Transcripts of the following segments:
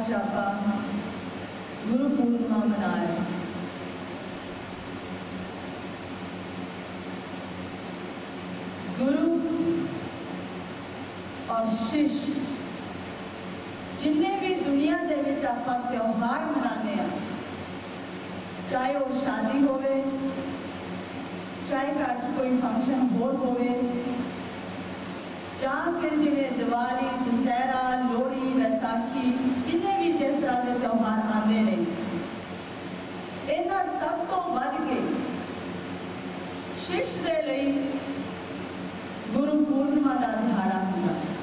अज आप गुरु पूर्णिमा मना रहे हैं। गुरु और शिष्य जिन्हें भी दुनिया के विच आपां त्योहार मनाने हैं, चाहे वो शादी होवे, चाहे घर च कोई फंक्शन होर होवे, ਜਾਂ फिर जिवें दिवाली, दशहरा, लोहड़ी, वैसाखी, जिन्हें भी जिस तरह के त्यौहार आते हैं, इन्हां सब तो वध के शिष्य दे लई गुरु पूर्णिमा का दिहाड़ा हुंदा है।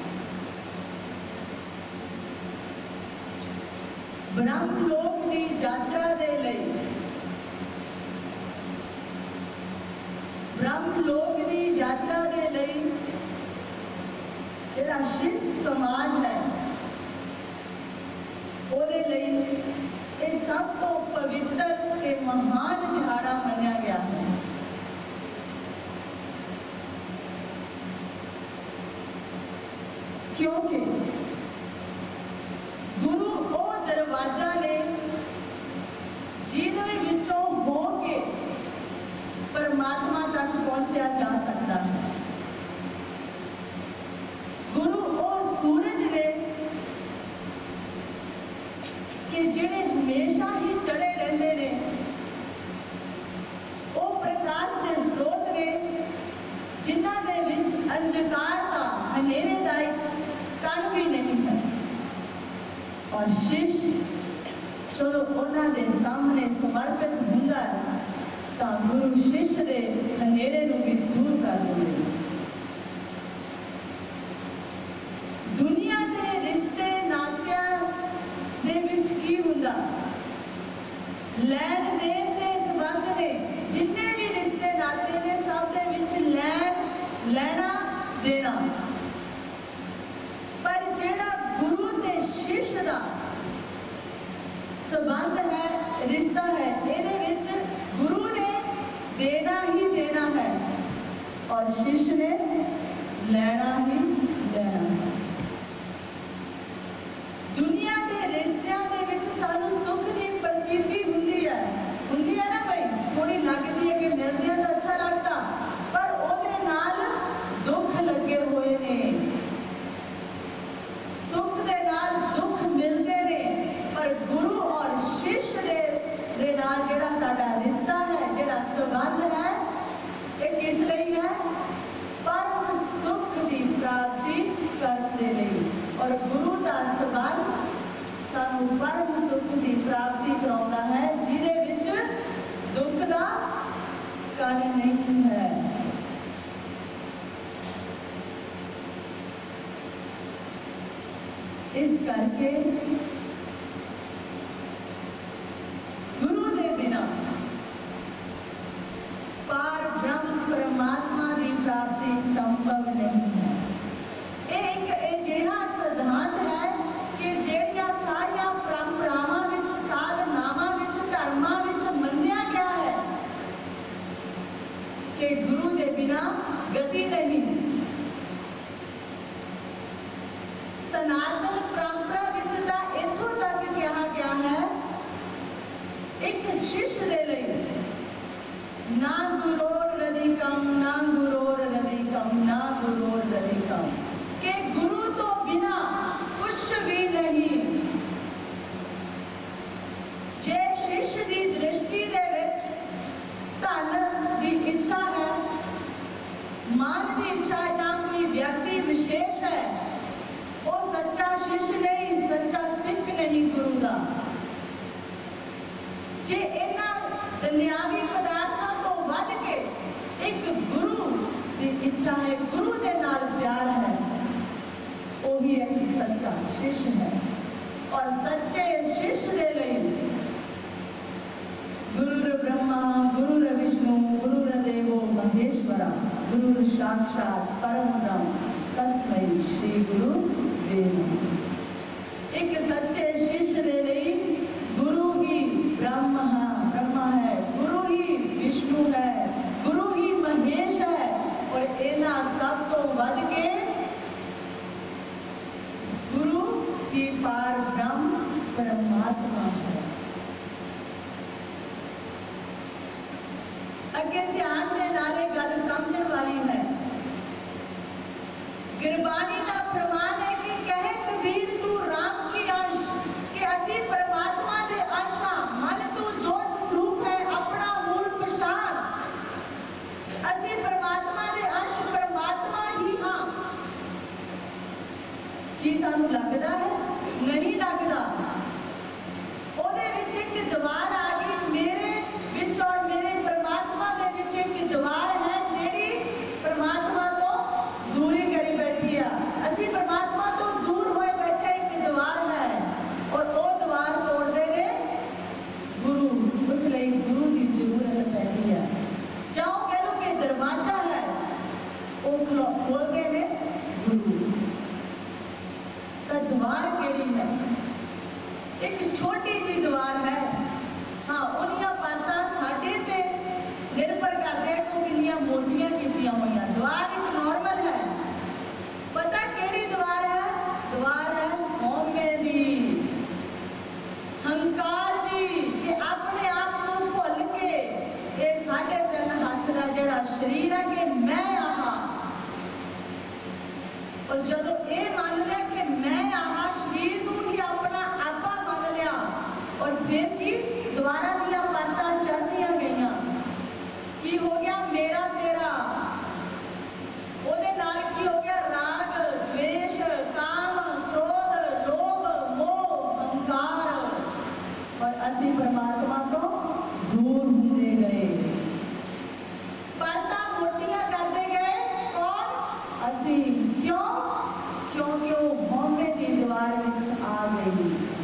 ब्रह्मलोक की यात्रा दे लई, ब्रह्मलोक की यात्रा दे लई जिहड़ा शिष्य समाज है, ਉਹਦੇ ਲਈ ਇਹ सब तो पवित्र ते महान दिहाड़ा मन्निया गया है। क्योंकि गुरु वो दरवाजा ने जिहदे विचों हो के परमात्मा तक पहुंचा जा सकता है। गुरु वो सूरज ने कि जिहड़े हमेशा ही चढ़े रहते हैं, वो प्रकाश के स्रोत ने जिन्हां दे विच अंधकार का, हनेरे का एक कण भी नहीं है। और शिष्य जो उन्हां दे सामने समर्पित हुंदा है, तां गुरु शिष्य दे हनेरे नूं भी दूर कर दिंदे। दुनिया के रिश्ते नातियां दे विच की हुंदा, लैन देन के संबंध ने, जिन्ने भी रिश्ते नाते ने, सब दे विच लैन लैना देना। पर जिहड़ा गुरु ते शिष्य दा संबंध है, रिश्ता है, इहदे विच गुरु ने देना ही देना है और शिष्य ने लेना ही लेना है। दुनिया के रिश्तियां दे विच सानू सुख की प्रतीति हुंदी है ना भाई, थोड़ी लगती है कि मिलती है तो अच्छा लगता, पर ओदे नाल दुख लगे हुए ने, सुख दे नाल दुख मिलते ने। पर गुरु और शिष्य दे नाल जिहड़ा साडा रिश्ता है, जिहड़ा संबंध है, ये किस लई है? परम सुख की प्राप्ति करने लई। और गुरु का संबंध सानू परम सुख की प्राप्ति कराउंदा है, जिहदे विच दुख का कण नहीं है। इस करके गुरु के बिना पार ब्रह्म परमात्मा की प्राप्ति संभव नहीं है। एक अजिहा सिद्धांत है कि ਜਿਹੜੀਆਂ ਸਾਰੀਆਂ परंपरावां विच, साधनावां विच, धर्मां विच मन्निया गया है कि गुरु के बिना गति नहीं। सनातन परंपरा विच तां इत्थों तक कहा गया है, एक शिष्य दे लई ना गुरोर रदिकम, ना गुरोर रदिकम, ना गुरोर रदिकम, कि गुरु तो बिना कुछ भी नहीं। जे शिष्य की दृष्टि दे विच धन की इच्छा है, मान की इच्छा है, या कोई व्यक्ति विशेष है, वो सच्चा शिष्य नहीं, सच्चा सिख नहीं गुरु का। जे इन्हां दुनियावी पदार्थों तो वध के एक गुरु की इच्छा है, गुरु के नाल प्यार है, वो ही एक सच्चा शिष्य है। और सच्चे शिष्य के लिए गुरु ब्रह्मा, गुरु विष्णु, गुरु देवो महेश्वरा, गुरु साक्षात परम ब्रह्म, तस्मै श्री गुरु देव। एक सच्चे शिष्य के लिए गुरु ही ब्रह्मा है, गुरु ही विष्णु है, गुरु ही महेश है। और इन्हां सब तो वध के गुरु की पार ब्रह्म गुरबाणी का प्रमाण है कि कहे कबीर तू राम की अंश, कि असी परमात्मा दे अंश हां। मन तू जोत स्वरूप है अपना मूल पछाण, असी परमात्मा दे अंश परमात्मा ही हां। की सानू लगदा है? नहीं लगदा। ओदे विच एक दीवार आ गई, मेरे विच और मेरे परमात्मा दे विच एक दीवार है जेड़ी परमात्मा तो दूरी करी बैठी है। असी परमात्मा तो दूर होए बैठे एक दीवार है, और वो दीवार तोड़ते ने गुरु। उसलिए गुरु की जरूरत पैती है। चाहो कह लो कि दरवाजा है, वो खोलते ने गुरु। तो दीवार केड़ी है? एक छोटी सी दीवार है। हाँ, उन्दियां परतां साडे ते निर्भर करदे कि कितनियां मोटियां कीतियां होईयां। दीवार एक नॉर्मल है। पता केड़ी दीवार है? दीवार है हौमे दी, हंकार दी, कि अपने आप को भुल के ये 3.5 हाथ का जिहड़ा शरीर है कि मैं आहा, और जदों ये मान लिया कि मैं आहा, शरीर को ही अपना आपा मान लिया, और फिर की दोबारा दियां परतां चढ़दियां गईयां। की हो गया? मेरा तेरा। ओदे नाल की हो गया? राग, द्वेष, काम, क्रोध, लोभ, मोह, अहंकार, और असी परमात्मा तो दूर होते गए। परतां मोटियां करते गए कौन? असी। क्यों? क्योंकि वो हौमे की दीवार विच आ गई।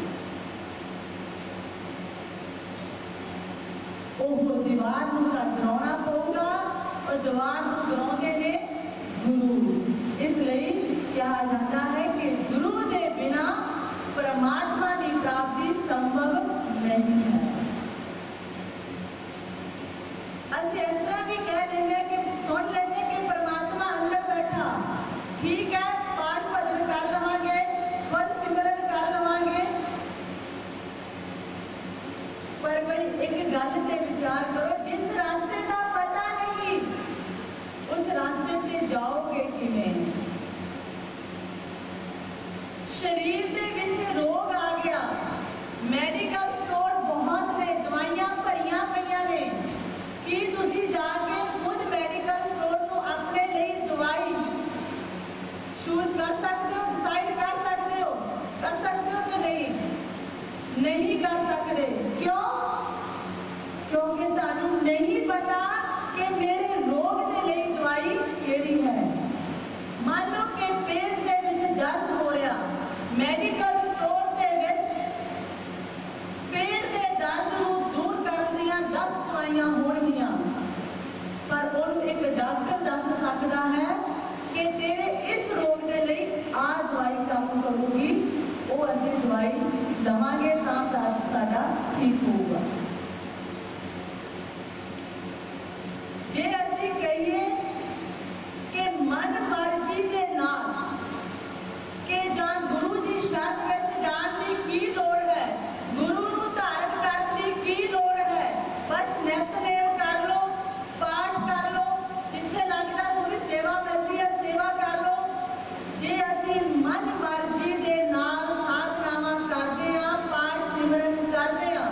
वो दीवार को गिराना पऊगा, और दीवार को गिराते ने गुरु। इसलिए कहा जाता है कि गुरु के बिना परमात्मा की प्राप्ति संभव नहीं है। असि इस तरह भी कह लेंगे कि सुन लेंगे कि परमात्मा अंदर बैठा, ठीक है, पाठ भजन कर लवांगे, पद सिमरन कर लवांगे, पर भाई एक गल ते विचार करो, जिस रास्ते का पता नहीं उस रास्ते पे जाओगे किवें? शरीर दे विच रोग आ गया, मेडिकल स्टोर बहुत ने, दवाइयां भरियां पईयां ने, कि तुसी जाके खुद मेडिकल स्टोर तो अपने लिए दवाई चूज कर सकते हो, डिसाइड कर सकते हो कि नहीं? नहीं कर सकते। क्यों? क्योंकि तुहानू नहीं पता कि मेरे रोग के लिए दवाई केड़ी है। मान लो कि पेट के विच दर्द हो रहा, मेडिकल स्टोर के विच पेट के दर्द को दूर करने दियां 10 दवाइयां होणगियां, पर उन्होंने एक डॉक्टर दस सकता है कि तेरे इस रोग के लिए आ दवाई काम करूगी, वो असी दवाई लवांगे तां साडा ठीक होगा। जे असी कहिए कि मन मर्जी दे नाल कि जां गुरु जी शरण विच जाण दी की लोड़ है, गुरु नूं धारण करन दी की लोड़ है, बस नितनेम कर लो, पाठ कर लो, जिथे लगदा थोड़ी सेवा मिलती है सेवा कर लो। जे असी मन मर्जी दे नाल साधनावां करदे आ, पाठ सिमरन करदे आ,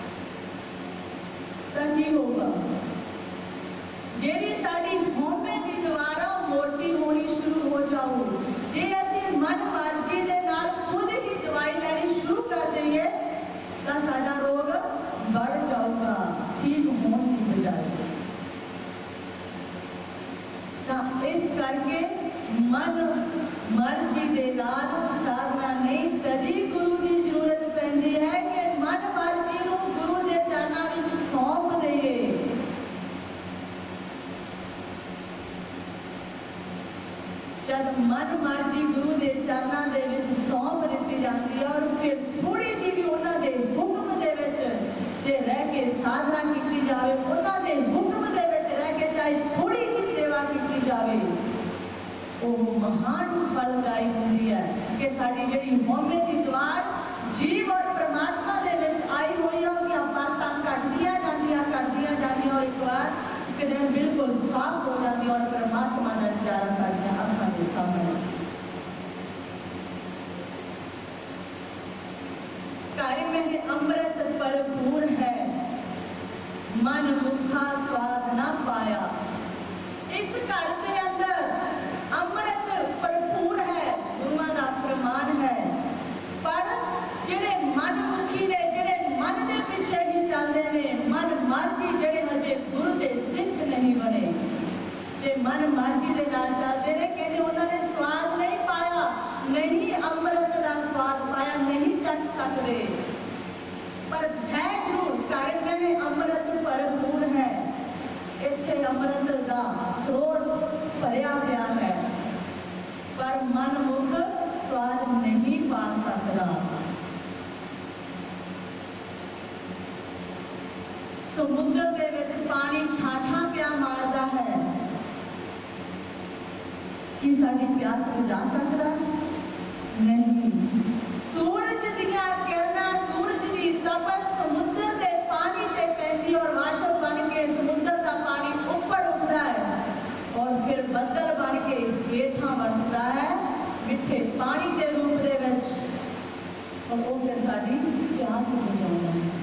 तां की होगा? जेड़ी साडी हौमे दी दीवार आ मोटी होनी शुरू हो जाओ। जे असी मन मर्जी दे नाल खुद ही दवाई लैनी शुरू कर दईए तां साडा रोग बढ़ जाऊगा, ठीक होने की बजाय। तां इस करके मन मर्जी दे नाल साधना नहीं, तदी गुरु की जरूरत पैंदी है कि मन मर्जी नूं गुरु दे चरनां विच सौंप दईए। जब मन मर्जी गुरु के चरणों के विच सौंप दी जाती है, और फिर थोड़ी जी भी उन्होंने हुक्म दे विच जे रह के साधना की जाए, उन्होंने हुक्म दे विच रह के चाहे थोड़ी ही सेवा की जाए, वो महान फलदायी होती है कि साड़ी जिहड़ी हौमे की दीवार जीव और परमात्मा दे विच आई हुई है, परतां घटदियां जांदियां, और एक बार बिल्कुल साफ हो जाती, और परमात्मा का नजारा साडियां अखां के सामने घर में अमृत भरपूर है, मन मुखा स्वाद ना पाया। इस घर के अंदर अमृत भरपूर है, गुरुआं दा फरमान है, पर जिहड़े मनमुखी ने, जिहड़े मन दे पिछे ही चलदे ने, मन मर्जी जिहड़े हजे गुरु दे सिख नहीं बने, जे मन मर्जी दे नाल चलदे ने, कहंदे उन्हां ने स्वाद नहीं पाया, नहीं अमृत दा स्वाद पाया, नहीं चख सकदे। पर है जरूर घर में अमृत भरपूर है, इत्थे अमृत दा स्रोत भरिया पिया है, पर मन मुख स्वाद नहीं पा सकता। समुद्र दे विच पानी ठाठा पिया मारदा है, कि साडी प्यास बुझा सकदा? नहीं। सूरज दियां किरणां, सूरज दी तपस समुद्र दे पानी ते पैंदी और वाशर बन के समुद्र दा पानी ऊपर उठदा है और फिर बदल बन के हेठां वरसदा है मिठे पानी दे रूप दे विच, और वो फिर साडी प्यास बुझाउंदा है।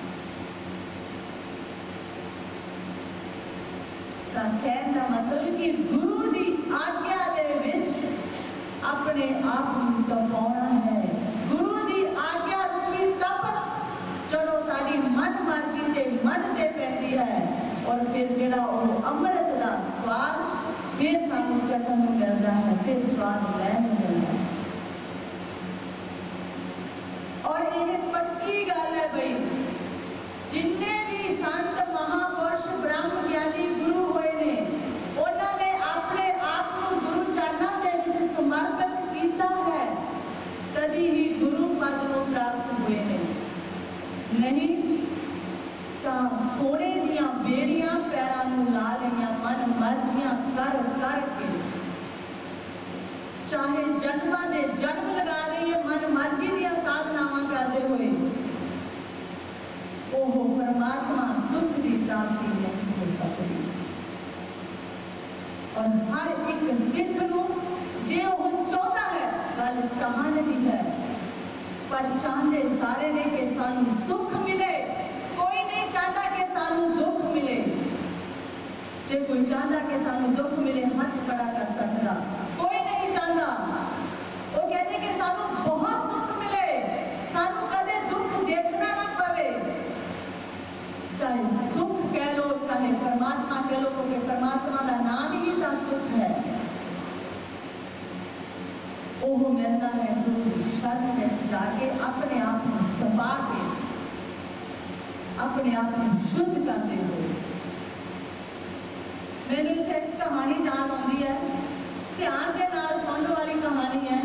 तां कहण दा मतलब कि गुरु दी आग्या दे विच अपने आप को तपाउणा है। गुरु दी आग्या रूपी तपस जदों साडी मन मर्जी ते मन ते पैंदी है, और फिर जिहड़ा वो अमृत दा स्वाद फिर सानू चखण नूं मिलदा है, फिर स्वाद लैण नूं मिलदा है। और ये पक्की गल है बई, जिन्ने भी संत महापुरुष ब्रह्म ज्ञानी गुरु होए ने, उन्हां ने अपने आप को गुरु चरणां दे विच समर्पित कीता है, तदी ही गुरु पद को प्राप्त हुए ने। नहीं तां सोने दियां बेड़ियां पैरां नूं ला लईयां, मन मर्जियां कर कर के, चाहे जन्मां दे जन्म लगा दईए मन मर्जी दियां साधनावां करदे होए, ओह परमात्मा सुख की प्राप्ति नहीं हो सकती। और हर एक सिख नूं जे वो चाहता है, गल चाहने की है, पर चाहते सारे ने कि सानू सुख मिले, कोई नहीं चाहता कि सानू दुख मिले। जे कोई चाहता कि सानू दुख मिले हाथ खड़ा कर सकता, कोई नहीं चाहता। वो कहते कि सानू बहुत सुख मिले, सानू कदे दुख देखना ना पवे। चाहे सुख कह लो, चाहे परमात्मा कह लो, क्योंकि परमात्मा का नाम ही तो सुख है। वो मिलता है गुरु की शरण में जाके, अपने आप को दबा के, अपने आप को शुद्ध करते हुए। मैंने एक कहानी याद आती है, ध्यान के नाल सुनने वाली कहानी है।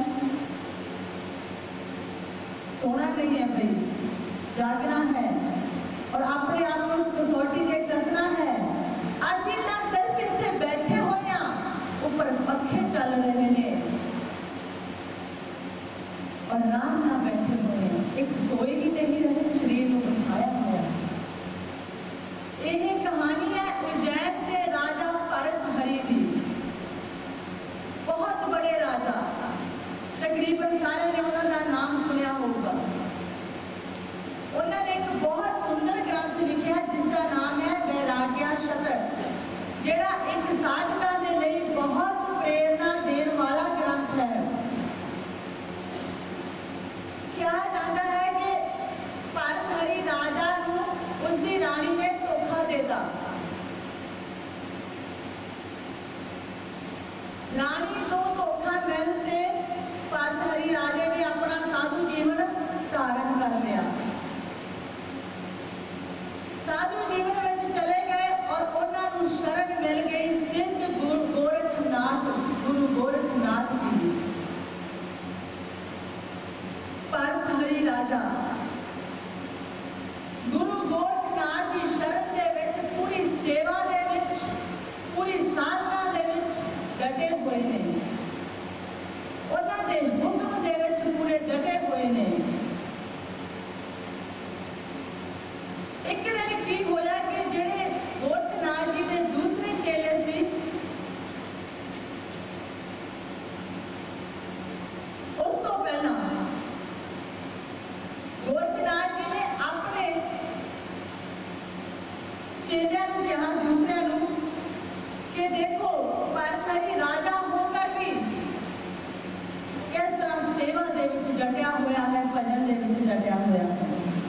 सोना नहीं है भाई, जागना है और अपने आप को कसौटी से कसना है। असीं तां सिर्फ इत्थे बैठे हुए हैं, ऊपर पखे चल रहे हैं और आराम ना बैठे हुए हैं, एक सोए ही नहीं रहे, शरीर को बिठाया हुआ है। यह कहानी है उज्जैन के राजा भरत हरि दी। बहुत बड़े राजा, तकरीबन सारे ने उन्होंने नाम सुनिया होगा। उन्होंने एक बहुत सुंदर ग्रंथ लिखा जिसका नाम है वैराग्य शतक, जिहड़ा एक साधका के लिए बहुत प्रेरणा देने वाला ग्रंथ है। कहा जाता है कि भरत हरि राजा को उसकी रानी ने धोखा देता। रानी को धोखा मिलते भरत हरि राजे ने अपना साधु जीवन धारण कर लिया। साधु जीवन में चले गए और उन्होंने शरण मिल गई सिद्ध गुरु गोरखनाथ, गुरु गोरखनाथ जी। भरत हरि राजा गुरु गोरखनाथ की शरण दे विच पूरी सेवा दे विच, पूरी साधना दे विच डटे हुए ने, उन्होंने हुक्म दे विच पूरे डटे हुए ने। एक दिन की होया कि जिहड़े गोरखनाथ जी के दूसरे चेले सी, उस तो पहला गोरखनाथ कि देखो भरतहरी राजा होकर भी किस तरह सेवा दे विच डटिया होया है, भजन दे विच डटिया होया है।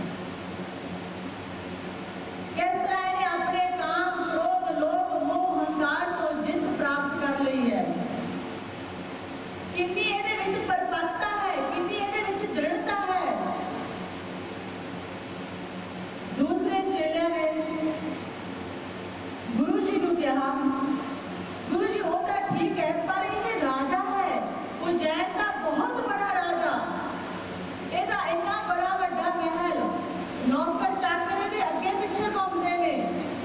किस तरह इन्हें अपने काम, क्रोध, लोभ, मोह, हंकार को जित प्राप्त कर ली है। कितनी इहदे विच परपक्ता है, कितनी इहदे विच दृढ़ता है। दूसरे चेले ने गुरु जी को कहा, गुरु जी वो तो ठीक है, पर ये राजा है, उज्जैन का बहुत बड़ा राजा, ਇਹਦਾ ਇੰਨਾ बड़ा ਵੱਡਾ महल, नौकर चाकर ਇਹਦੇ ਅੱਗੇ ਪਿੱਛੇ ਘੁੰਮਦੇ ਨੇ।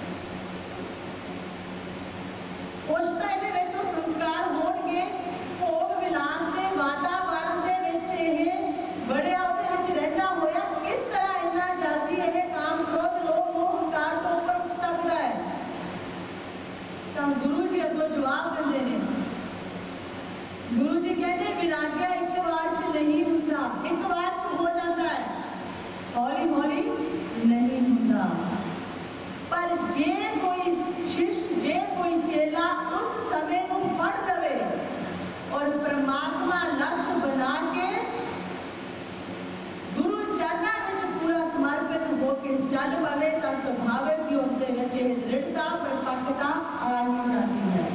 ਕੁਛ ਤਾਂ ਇਹਦੇ ਵਿੱਚ ਉਹ ਸੰਸਕਾਰ ਹੋਣਗੇ, ਭੋਗ ਵਿਲਾਸ ਦੇ ਵਾਤਾਵਰਨ ਦੇ ਵਿੱਚ ਇਹ ਬੜਿਆ, ਉਹਦੇ ਵਿੱਚ ਰਹਿੰਦਾ ਹੋਇਆ ਕਿਸ ਤਰ੍ਹਾਂ ਇੰਨਾ ਜਲਦੀ ਇਹ ਕਾਮ, ਕ੍ਰੋਧ, ਲੋਭ, ਮੋਹ, ਹੰਕਾਰ ਤੋਂ ਉੱਪਰ ਉੱਠ ਸਕਦਾ ਹੈ। ਤਾਂ ਗੁਰੂ ਜੀ ਅੱਗੋਂ ਜਵਾਬ ਦਿੰਦੇ ਨੇ। ਗੁਰੂ ਜੀ ਕਹਿੰਦੇ ਵਿਰਾਗਿਆ ਇੱਕ ਵਾਰ 'ਚ ਨਹੀਂ ਹੁੰਦਾ, ਇੱਕ ਵਾਰ 'ਚ ਹੋ ਜਾਂਦਾ ਹੈ, ਹੌਲੀ ਹੌਲੀ ਨਹੀਂ ਹੁੰਦਾ। ਪਰ ਜੇ ਕੋਈ शिष्य, जे कोई चेला उस समय को फड़ लवे और परमात्मा लक्ष्य बना के गुरु चरणा में पूरा समर्पित होकर चल पवे तो स्वाभाविक ही उसके दृढ़ता, परिपक्वता आ ही जाती है।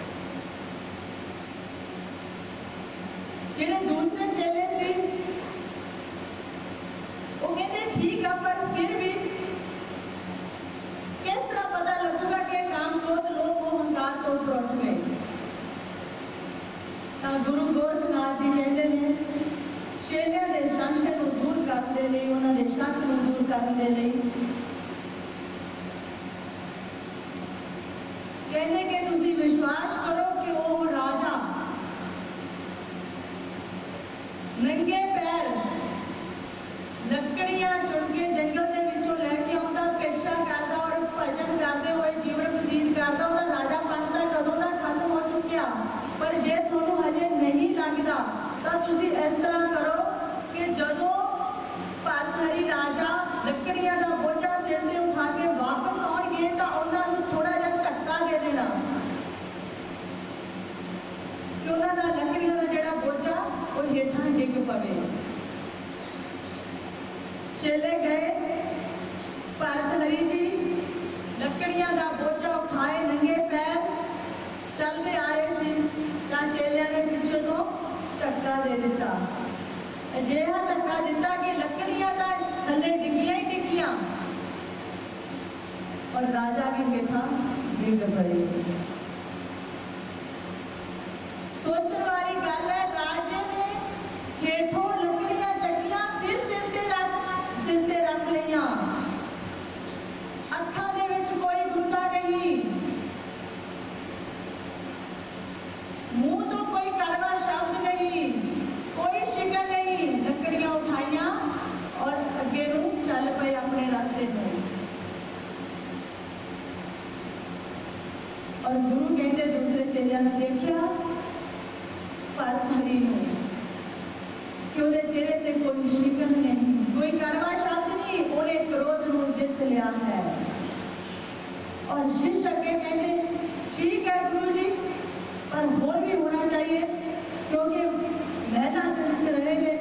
जिन्हें दूसरे चेले से वो कहते ठीक है, पर फिर भी किस तरह पता लगेगा कि काम, क्रोध, लोभ, मोह, हंकार तो ऊपर उठ गए। गुरु गोरखनाथ जी कहते हैं चेलियां दे संशय को दूर करने लई, उन्होंने शक को दूर करने लई कहने कि तुसी विश्वास करो कि वो राजा नंगे पैर लकड़ियां चुन के जंगल के विचों लैके आउंदा, भिक्षा करदा और भजन करते हुए जीवन बतीत करदा, ਉਹਦਾ राजा बनता कदों का खत्म हो चुकिया। पर जे ਤੁਹਾਨੂੰ हजे नहीं लगता तो तुसी इस तरह करो कि जदों भरतहरी राजा लकड़ियां का बोझा सिर ते उठा के वापस आउणगे तो उन्होंने थोड़ा जिहा धक्का दे देना कि उन्होंने लकड़ियां का जिहड़ा बोझा वो हेठां डिग पवे। चले गए, भरतहरी जी लकड़ियां का बोझा उठाए, नंगे पैर चलते आ रहे थे। चेलिया ने पिछे तो धक्का दे दिता, अजिहा धक्का दिता कि लकड़ियां का थले डिगियां ही डिगियां और राजा भी हेठा डिग पए। सोचने वाली गल है, राजे ने हेठों लकड़ियां चकियां फिर सिर ते रख लिया। अखां दे विच कोई गुस्सा नहीं, मुंह तो कोई कड़वा शब्द नहीं, कोई शिकन नहीं, लकड़ियां उठाइया और अगे नूं चल पे अपने रास्ते में। और गुरु कहते दूसरे चेलिया ने देखा भरतहरी नूं कि उहदे चेहरे ते कोई शिकन नहीं, कोई कड़वा शब्द नहीं, उन्हें क्रोध नूं जित लिया है। और शिष्य अगे कहते ठीक है गुरु जी, पर होर भी होना चाहिए क्योंकि महिला के विच रहेंगे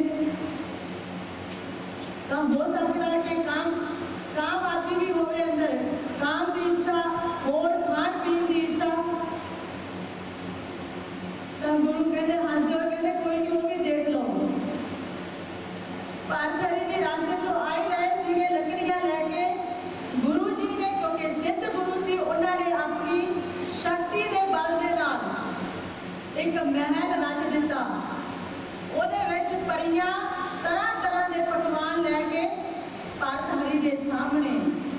तो हो सकता है कि काम आती भी हो अंदर, काम की इच्छा और खान पीन की इच्छा। तो गुरु कहते हंसते हुए कहते कोई नहीं, वो भी देख लो। भरतहरी जी रास्ते तो आ ही रहे थे लकड़ियां लैके, गुरु जी ने क्योंकि सिद्ध गुरु सी, उन्होंने अपनी शक्ति के बल के नाल एक महल रच दिता। ਉਹਦੇ ਵਿੱਚ ਪਰੀਆਂ तरह तरह के पकवान लैके भरतहरी के सामने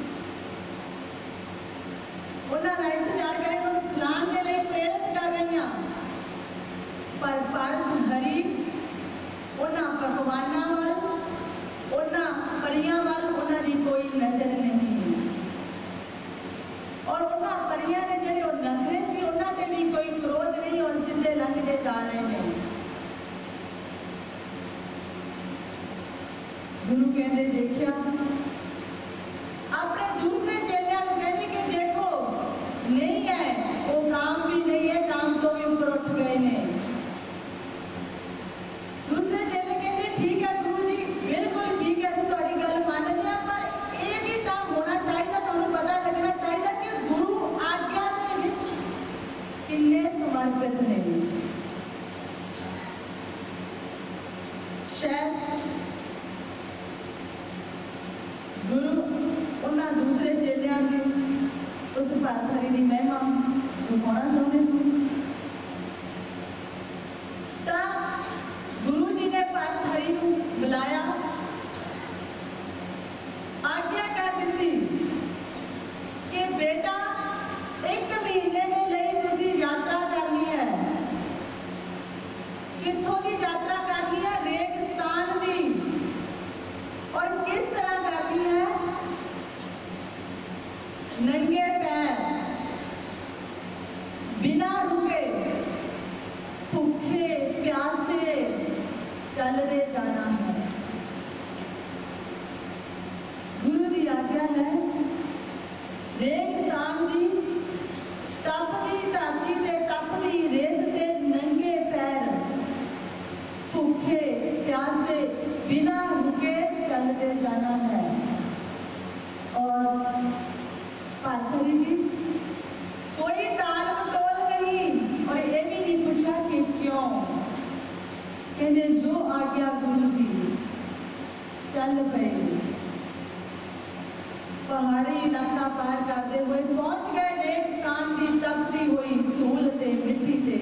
उन्होंने इंतजार करे, उन्होंने खिलाने के लिए प्रेरित कर रही। पर भरतहरी उन्होंने पकवाना वाल, उन्होंने परियां वाल उन्होंने कोई नजर नहीं। और उन्होंने परियां के जो नखरे से उन्होंने भी कोई क्रोध नहीं और सीधे लंघते जा रहे हैं। गुरु कहते देखिया, अपने दूसरे चेलियां को कहते कि देखो नहीं है वो काम समर्पित ने। शायद गुरु उन्होंने दूसरे चेलियां की उस भरत हरी की महिमा दिखाना चाहते थे। तो गुरु जी ने भरत हरी को बुलाया, आज्ञा कर दी कि बेटा 1 महीने के लिए तुसी यात्रा करनी है। कित्थों की यात्रा करनी है? रेगिस्तान की। और किस तरह करनी है? नंगे पैर, बिना रुके, भूखे प्यासे चलते जाना है। गुरु की आज्ञा है। रेगिस्तान की तपदी धरती ते तपदी रेत ते नंगे पैर, भूखे प्यासे बिना रुके चलते जाना है। और भरत हरी जी कोई टाल मटोल नहीं, और ये भी नहीं पूछा कि क्यों। कहते जो आज्ञा गुरु जी, चल पे। पहाड़ी इलाका पार करते हुए पहुंच गए रेगिस्तान की तपती हुई धूल ते मिट्टी ते।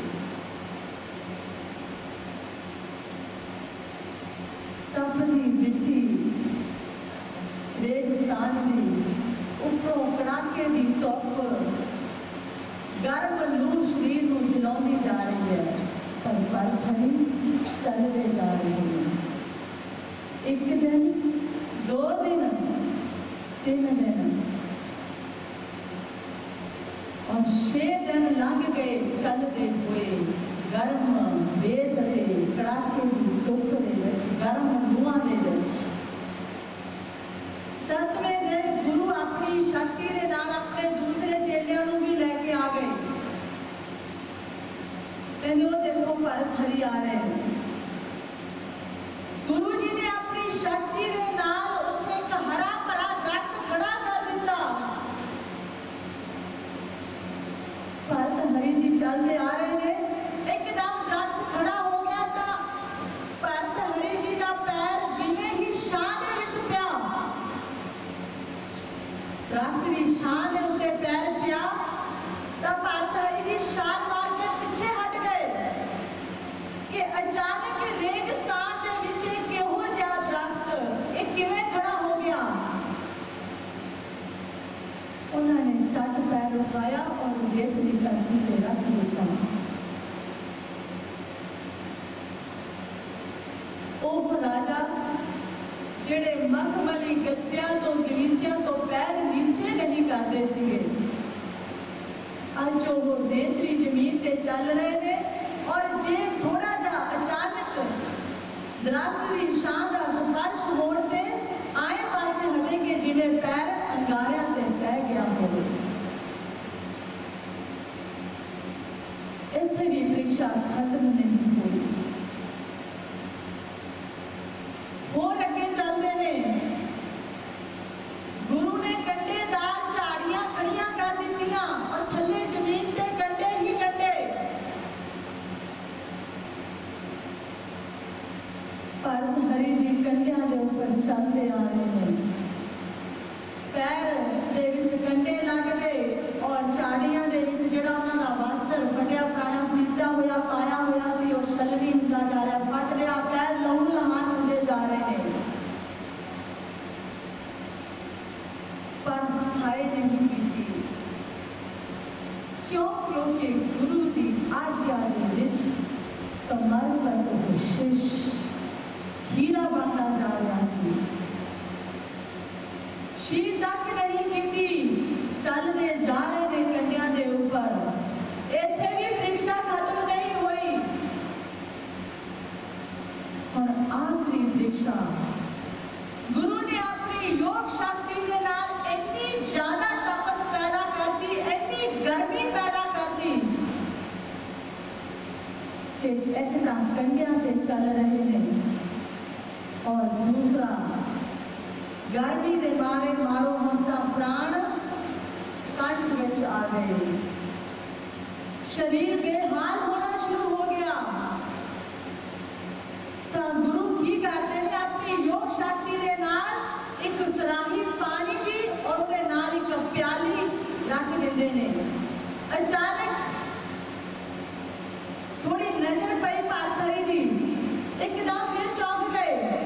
तपती मिट्टी रेगिस्तान की, उपरों कड़ाके की धुप, गर्म लू शरीर को जलाती जा रही है, पर भरत हरी चलते जा रहे हैं। 1 दिन, 2 दिन, 3 दिन और 6 दिन लंघ गए चलते हुए गर्म रेत ते कड़ाके की धुप दे विच, गर्म लूहां दे विच। 7वें दिन गुरु अपनी शक्ति के नाल अपने दूसरे चेलियां नूं भी लेके आ गए। कहंदे ओ देखो भरत हरी आ रहे हैं। गुरु जी ने अपनी शक्ति के नाल उत्ते एक हरा भरा दरख्त खड़ा कर दिता। भरत हरी जी चलते आ रहे हैं, एकदम दरख्त खड़ा हो गया। तो भरत हरी जी का पैर जिवें ही छां दे विच पिया, दरख्त की छां दे उत्ते पैर पिया, तो भरत हरी जी छाल मार के पीछे हट गए कि अचानक रेगिस्तान के विच किहो जिहा दरख्त ये किवें खड़ा हो गया। उन्होंने झट पैर उठाया और रेत की धरती पे रख दिता। ओह राजा जिहड़े मखमली गद्दियां तो गलीचियां तो पैर नीचे नहीं करते सीगे, अज वो रेतली जमीन ते चल रहे ने। और जे थोड़ा जा अचानक दरख्त की छां का स्पर्श होण ते आए पासे हटेंगे जिवें पैर अंगारियां ते पै गया होवे। इत्थे भी परीक्षा खत्म नहीं हुई, होर अगे चलते ने। गुरु ने गंडेदार झाड़ियां खड़ियां कर दित्तियां और थल्ले जमीन ते गंडे ही गंडे। भरत हरी जी कंडियां दे ऊपर चलते आ रहे हैं, पैर दे विच कंडे लगदे और झाड़ियां दे विच जिहड़ा उन्हां दा वस्त्र फटिया पुराना सीता होया पाया होया सी और छलनी हुंदा जा रहा, फट रहा, पैर लहू लहान हुंदे जा रहे हैं। पर हाय नहीं कीती, क्यों? क्योंकि गुरु की आज्ञा दे विच समर्पित हो शिष्य हीरा बनता जा रहा सी। शीर तक नहीं की, चलते जा रहे ने कंडियां दे ऊपर। इत्थे भी परीक्षा खत्म नहीं हुई और आखिरी परीक्षा गुरु ने अपनी योग शक्ति के नाल इतनी ज्यादा तपस पैदा कर दी, इतनी गर्मी पैदा कर दी कि एक तो कंडियां ते चल रहे हैं और दूसरा गर्मी के मारे मारो हम प्राण कंठ विच आ गए। शरीर बेहाल होना शुरू हो गया। तो गुरु की करते हैं अपनी योग शक्ति के नाल एक सराही पानी की और उसके नाल एक प्याली रख देते हैं। अचानक थोड़ी नजर पई पाथरी दी, एकदम फिर चौंक गए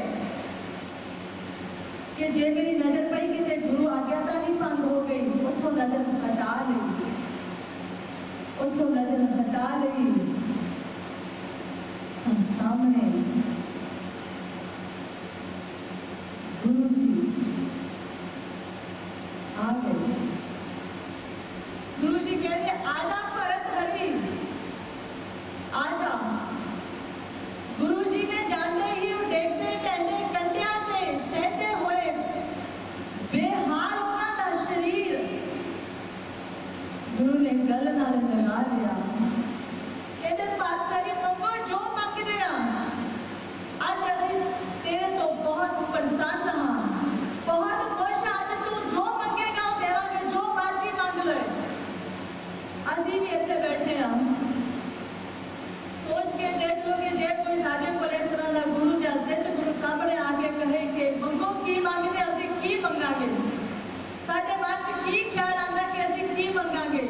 कि जे मेरी नजर पई कि गुरु आज्ञाता नहीं भंग हो गई। उतों नजर हटा ली, उतों नजर हटा ली। हम सामने गुरु जी आ गए। गुरु जी कहते आजा भरत हरि, आजा। गुरु जी ने जाते ही देखते टहते कंटिया से सहते हुए बेहाल होना था शरीर, गुरु ने गल नाल लगा लिया। कहते पातरी मंगो जो मंगदे आ, अज असीं तेरे तो बहुत प्रसन्न हाँ, बहुत खुश हाँ। अज तू जो मंगेगा वो देवांगे, जो मर्जी मंग ले। असीं भी इत्थे बैठे हाँ, सोच के देख लो कि जे कोई साडे कोल इस तरह का गुरु या सिद्ध गुरु सामने आके कहे कि मंगो की मंगदे, असीं की मंगांगे, साडे मन च की ख्याल आंदा कि असीं की मंगांगे।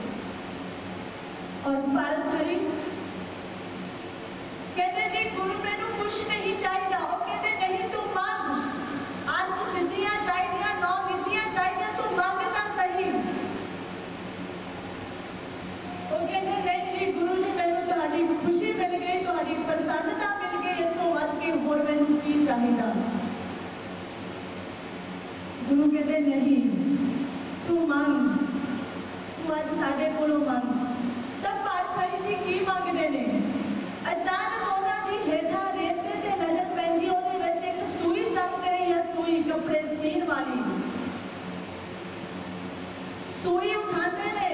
और भरत हरि कहते जी गुरु मैनू कुछ नहीं चाहिए। वो कहते नहीं तू मांग, अष्ट सिद्धियां चाहिए, 9 निधियां चाहिए, तू मांग तां सही। वो कहते नहीं जी गुरु जी मैनू तुहाडी खुशी मिल गई, तुहाडी प्रसन्नता मिल गई, इस तो वध के होर मैनू की चाहिए। गुरु कहते नहीं तू मांग, तू अज साडे कोलों मांग। तब भरत हरि जी की मंगदे ने। अचानक उन्हां दी हेठां रेते ते नजर पैंदी, ओहदे विच एक सूई चमक रही है, सूई कपड़े सीन वाली। सूई उठाते ने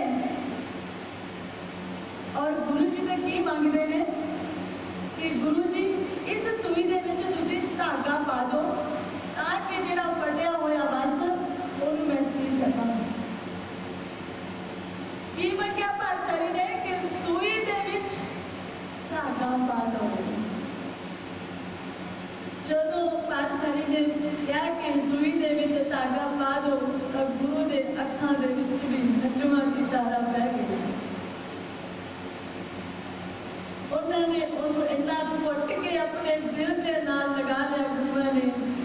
और गुरु जी ने की मंगदे ने कि गुरु जी इस सूई दे विच तुसीं धागा पा दो ताकि जिहड़ा फटिया होया वस्त्र ओहनूं मैं सी सकां। की मंगिया भरत हरि ने कि सूई दे विच धागा पा दो। जदों भरत हरि ने कहा कि सूई दे विच धागा पा दो तो गुरु दे अखां दे विच भी हंझुआं दी धारा बह गई। उन्होंने उन्होंने इन्ना घुट के अपने दिल के नाल लगा लिया, गुरुआ ने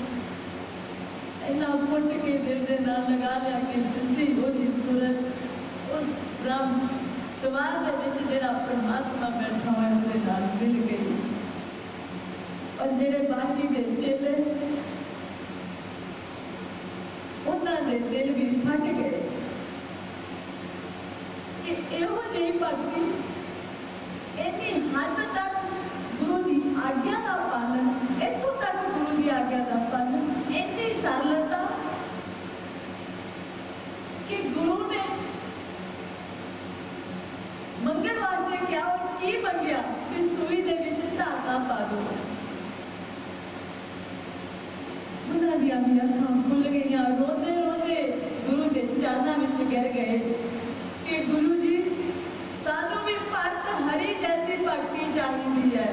इन्ना घुट के दिल के नाल लगा लिया कि सिद्धी होनी सूरत उस ब्रह्म द्वार दे विच जिहड़ा परमात्मा बैठा हुआ उसदे नाल मिल गई। और जिहड़े बाकी दे चेले उन्हां दे दिल भी फट गए कि इहो जी भगती इतनी हद तक गुरु की आज्ञा का पालन, इतों तक गुरु की आज्ञा का पालन, इतनी सरलता कि गुरु ने मंगण वास्ते क्या और की मंगिया कि सूई दे विच धागा पा दो। उन्हां दी अखां खुल गईयां, रोंदे रोंदे गुरु के चरणों में गिर गए कि गुरु जी सानू भी भरत हरि जैसी भक्ति चाहिए है,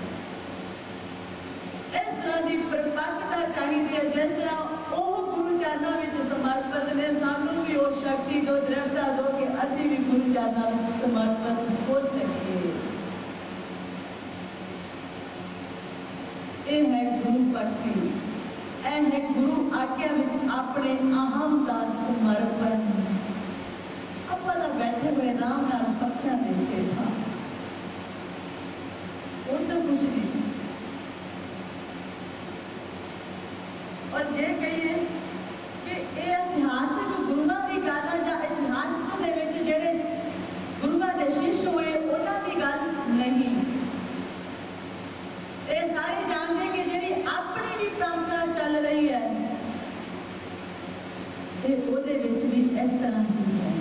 इस तरह की परिपक्वता चाहिए है जिस तरह वो गुरु चरणों में समर्पित ने। सानू भी वो शक्ति दो, दृढ़ता दो कि असी भी गुरु चरणों में समर्पित हो सकिए। यह है गुरु भक्ति, यह है गुरु आज्ञा में अपने अहम का समर्पण। अपन बैठे हुए आराम नाल पक्खियां देखते था, वो तो कुछ नहीं। और ये कहिए कि ये इतिहासिक गुरुओं की गल है या इतिहास दे विच जिहड़े गुरुओं के शिष्य हुए उन्हां दी गल नहीं। ये सारे जानते कि जिहड़ी अपनी भी परंपरा चल रही है ये उहदे विच भी इस तरह ही है।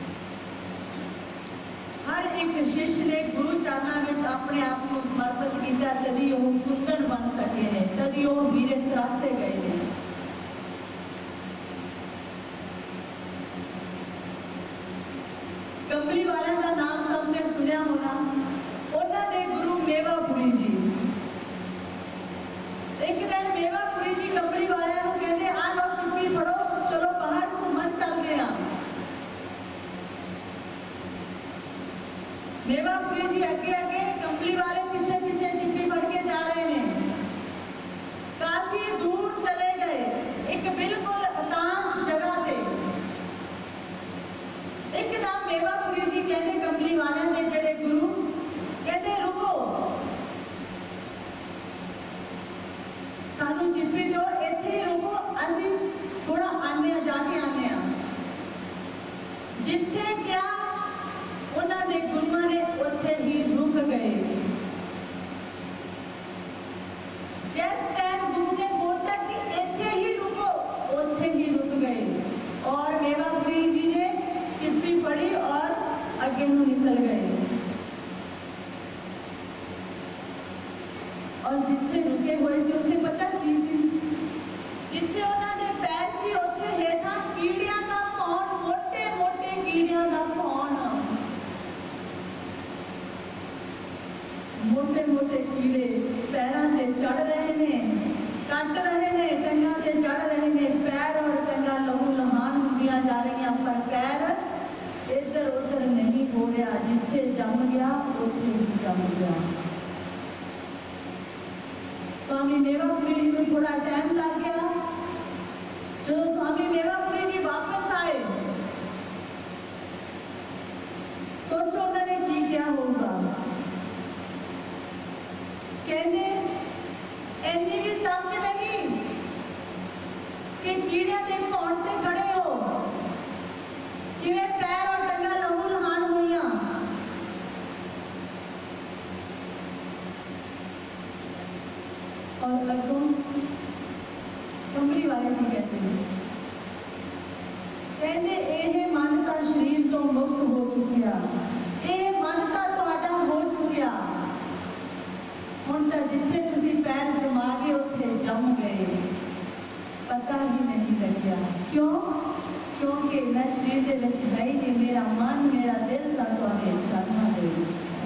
हर एक शिष्य ने गुरु चरणों में अपने आप को समर्पित किया, तभी वो कुंदन बन सके ने, तभी वो हीरे तरासे गए ने। कंबली वाले का नाम सबने सुने मेवापुरी जी अगे अगे, कंपली वाले पीछे पीछे चिप्पी फड़ के जा रहे हैं। काफी दूर चले गए, एक बिल्कुल एकांत जगह ते एकदम मेवापुरी जी कहते कंपली वाले के जड़े गुरु कहते रुको, सानू चिप्पी दो, इत्थे ही रुको, असी थोड़ा आने जाके आने। जिथे क्या उन्होंने गुरुओं ने उत्थे ही रुक गए। जिस टाइम गुरु ने बोला कि इत्थे ही रुको, उत्थे ही रुक गए और मेवापुरी जी ने चिप्पी पड़ी और अगे नूं निकल गए। और जिथे रुके हुए से उत्थे पता की सी, जिथे उन्होंने पैर सी उत्थे हेठां कीड़ियां दा पौण, मोटे मोटे कीड़ियां दा पौण, मोटे मोटे कीड़े पैरों से चढ़ रहे ने, कट रहे ने, टंगां से चढ़ रहे ने, पैर और टंगां लहू लहान होंदियां जा रही, पर पैर इधर उधर नहीं हो रहा। जिथे जम गया उत्थे ही जम गया। स्वामी मेवापुरी जी को थोड़ा टाइम लग गया। जो स्वामी मेवापुरी जी वापस आए, सोचो उन्होंने की क्या होगा। कहने इन्नी भी समझ नहीं कि कीड़े के पौड़ से खड़े हो, किवें पैर और टंगा लहू लहान हुई। और अगों कंपली वाले की कहते हैं, कहते ये मन का शरीर तो मुक्त हो चुकिया, ये मन का तुहाडा हो चुकिया, हुण तां जिथे तुसीं पैर जमा गए उत्थे जम गए, पता ही नहीं लग्या। क्यों? क्योंकि मैं शरीर दे विच है ही नहीं, मेरा मन मेरा दिल तां तुहाडे चरनां दे विच है।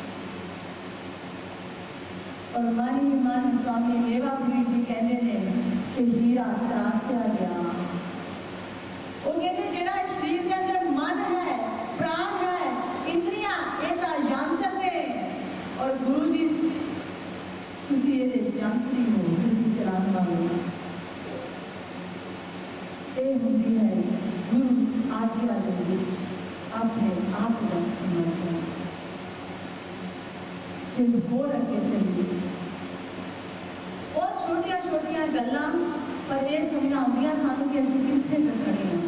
और मन ही मन स्वामी मेवापुरी जी कहते हैं कि हीरा तरासिया गया। वो कहते जिहड़ा शरीर के अंदर मन है, प्राण है, इंद्रियां, ये तां यंत्र ने, और गुरु जी तुसीं इहदे यंत्री हो, तुसीं चलाने वाले हो। ये होंदी है गुरु आज्ञा दे विच अपने आप का समर्पण। चलो होर अगे चलिए। बहुत छोटिया छोटिया गल्लां, पर यह समझाउंदियां सानू कि असीं कित्थे तक खड़े हैं।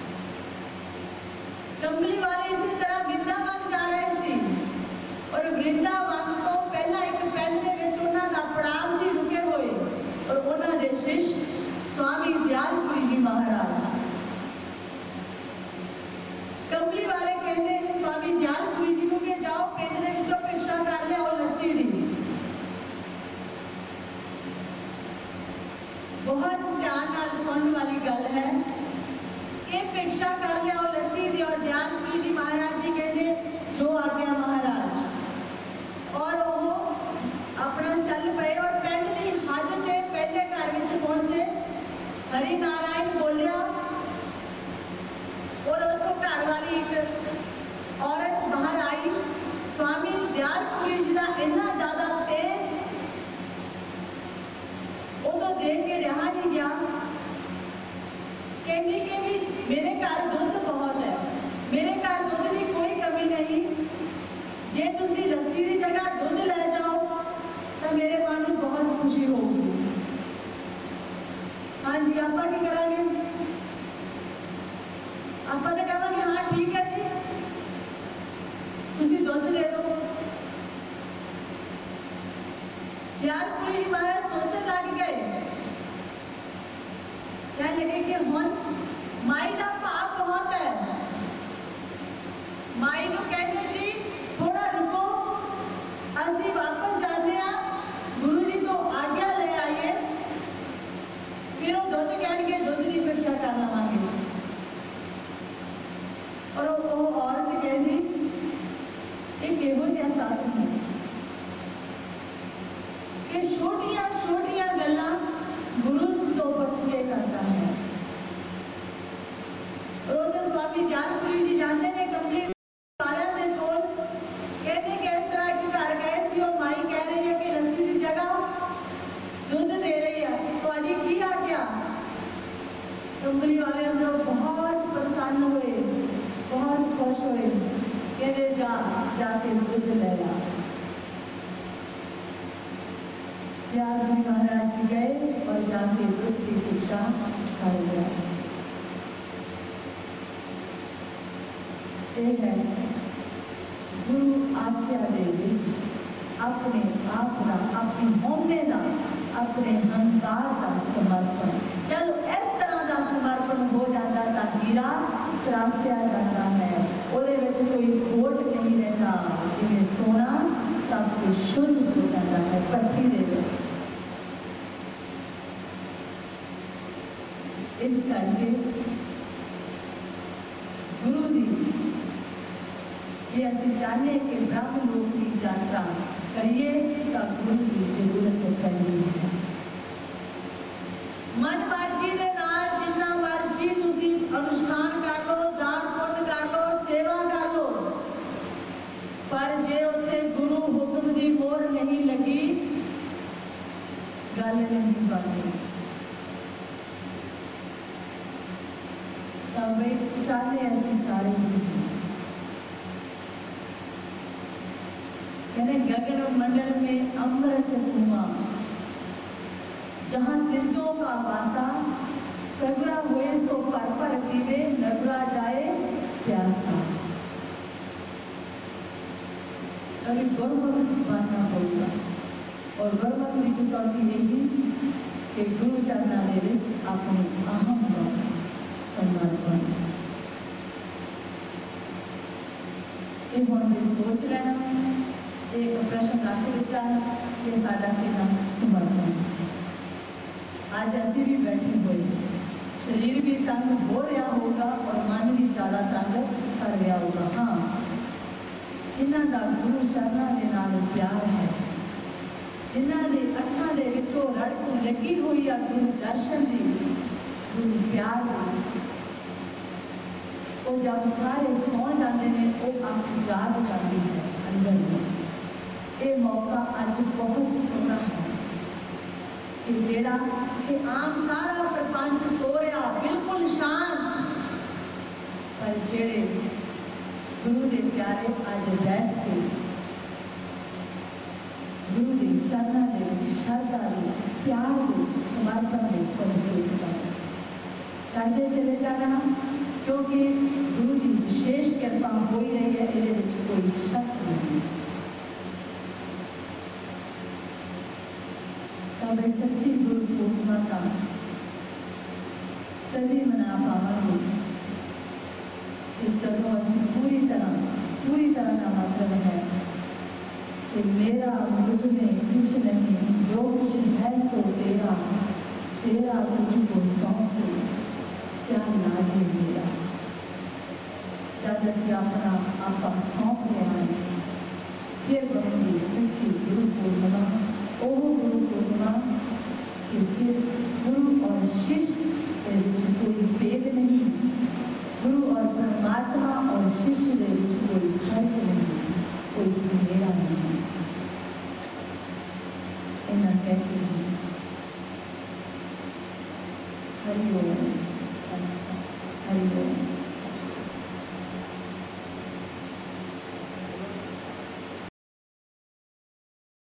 कंपली वाले इसी तरह वृंदावन जा रहे सी, और वृंदावन तो पहला एक पिंड दे विच उन्हां दा पड़ाव सी रुके हुए, और उन्हां दे शिष्य स्वामी दयालपुरी जी महाराज। कंपली वाले कहते स्वामी दयालपुरी जी को कि जाओ पिंड दे विचों भिक्षा कर लियाओ लस्सी दी। बहुत ध्यान नाल सुनने वाली गल है कि भिक्षा कर लियाओ लस्सी दी, और दयालपुरी जी महाराज जी कहते जो आ गया महाराज, और वो अपना चल पे और पिंड की हद से पहले घर में पहुंचे। हरि नारायण बोलिया, और उतो घर वाली एक औरत बाहर आई। स्वामी दयालपुरी जी का इन्ना ज्यादा तेज वो तो देख के रहा नहीं गया। कहती कि भी मेरे घर दुध बहुत है, मेरे घर दुध की कोई कमी नहीं, जे तुसी लस्सी की जगह दुध ले जाओ तो मेरे मन को बहुत खुशी होगी। हाँ जी, आप की करांगे? आप तो कहेंगे हाँ ठीक है जी, तुसी दुध दे दो। दयालपुरी जी महाराज सोचने लग गए, कहने लगे कि हुण माई का भाव बहुत है। माई को कहते जी थोड़ा रुको, असी वापस जाने, गुरु जी तो आज्ञा ले आइए, फिर वो दुध कह दुध की भिक्षा कर लवांगे। और वो औरत कहती एक एहो जिहा साधन है कि छोटिया छोटिया गल्लां गुरु तो बच के करता है। और उधर स्वामी दयालपुरी जी जाते ने कंपली वाले के कोल, कहते दुध दे रही है, तुहाडी की आज्ञा? उंगली वाले अंदर बहुत प्रसन्न हुए, बहुत खुश हुए, कहते जा जाके दुध ले ला। आदमी महाराज जी गए और जाके दुध की भिक्षा कर लिया। ये है गुरु आज्ञा दे विच अपने आप का, अपनी होने का, अपने हंकार का समर्पण। जब इस तरह का समर्पण हो जाता तो हीरा सरासिया जाता है, ਉਹਦੇ ਵਿੱਚ कोई खोट नहीं रहता, जिवें सोना सब कुछ शुद्ध हो जाता है पृथ्वी दे विच। इस करके गुरु दी जे असीं चाहते कि ब्रह्म लोक की यात्रा करिए तो गुरु की जरूरत करनी है। मन मर्जी दे नाल जिन्ना मर्जी तुसीं अनुष्ठान कर लो, दान पुण्य कर लो, सेवा कर लो, पर जे उत्थे गुरु हुक्म की मोहर नहीं लगी, गल नहीं बनती। तो भाई चाहते असीं सारे कहने गगन मंडल में अमृत कुआं, जहाँ सिद्धों का वासा, सगरा हुए सो पर पर पीवे, नगरा जाए प्यासा। कभी गुरमुख बनना होगा, और गुरमुख की कसौटी यही कि गुरु चरणा दे विच अपने अहम का समर्पण। ये हुण भी सोच लेना, एक प्रश्न रख दिता है कि साडा कितना समर्पण। आज असीं भी बैठे हुए, शरीर भी तंग हो रहा होगा और मन भी ज़्यादा तंग कर रहा होगा। हाँ, जिन्हां दा गुरु चरणां दे नाल प्यार है, जिन्हां दे अखां दे विचों रड़क लगी हुई है गुरु दर्शन की, गुरु प्यार की, वो जब सारे सौ जाते हैं वो अख जाग जाती है अंदर में। ये मौका अज बहुत सोहना है कि जेड़ा कि आम सारा प्रपंच सो रहा बिल्कुल शांत, पर जेड़े गुरु के प्यारे अज बैठ के गुरु के चरणों के विच श्रद्धा की, प्यार की, समर्पण की फल करते चले जाना, क्योंकि गुरु की विशेष कृपा हो ही रही है, ये कोई शक नहीं। तब एक सच्ची गुरु पूर्णिमा का तभी मना पावांगे कि चलो असं पूरी तरह का मतलब है कि मेरा मुझ में कुछ नहीं, जो कुछ है सो तेरा, तेरा तुझको सौंप क्या लागे मेरा। जब असीं अपना आपा सौंप रहे हैं, फिर बनती सच्ची गुरु पूर्णिमा। ओह गुरु पूर्णिमा कि फिर गुरु और शिष्य के बीच कोई भेद नहीं, गुरु और परमात्मा और शिष्य के बीच कोई फर्क नहीं, कोई मेरा नहीं। इन्हें कहते